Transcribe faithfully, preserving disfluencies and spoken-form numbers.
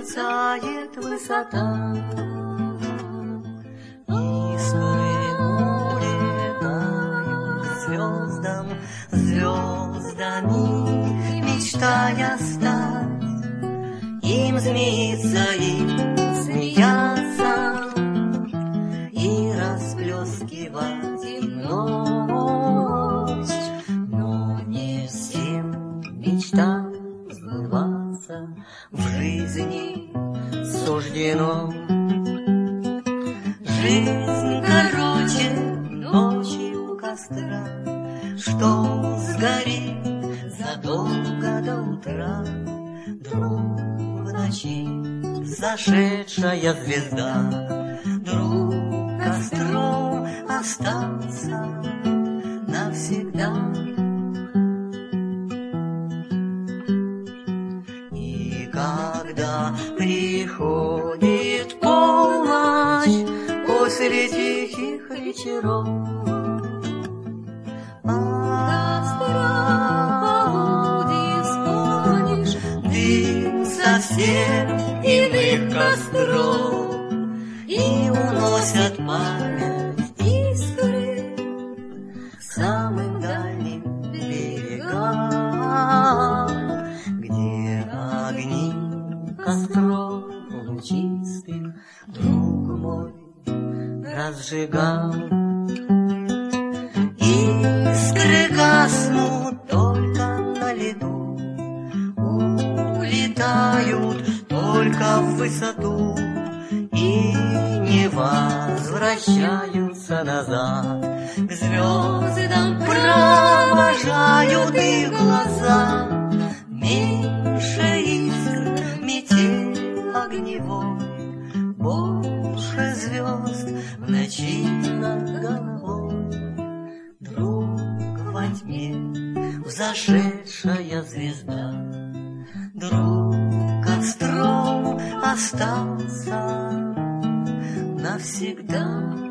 мерцает высота. Искры улетают к звездам, звездами мечтая стать. Им змеится, им смеяться и расплескивать ночь. Но не всем мечтам сбываться в жизни суждено. Жизнь короче ночи у костра, что сгорит задолго до утра. Друг в ночи зашедшая звезда, друг костром остался навсегда. И когда приходит полночь после тихих вечеров, совсем иных костров, и уносят память искры к самым дальним берегам, где огни костров лучистых друг мой разжигал. Искры гаснут только на лету, улетают только в высоту и не возвращаются назад. К звездам провожают их глаза. Меньше искр, метель огневой, больше звезд в ночи над головой. Друг во тьме взошедшая звезда, друг костром остался навсегда.